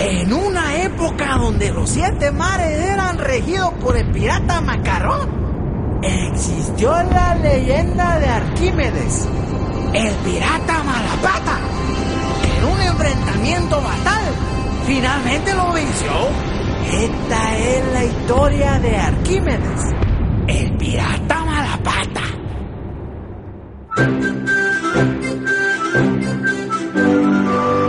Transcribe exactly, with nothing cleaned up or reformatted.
En una época donde los siete mares eran regidos por el pirata Macarrón, existió la leyenda de Arquímedes, el pirata Malapata, que en un enfrentamiento fatal finalmente lo venció. Esta es la historia de Arquímedes, el pirata Malapata.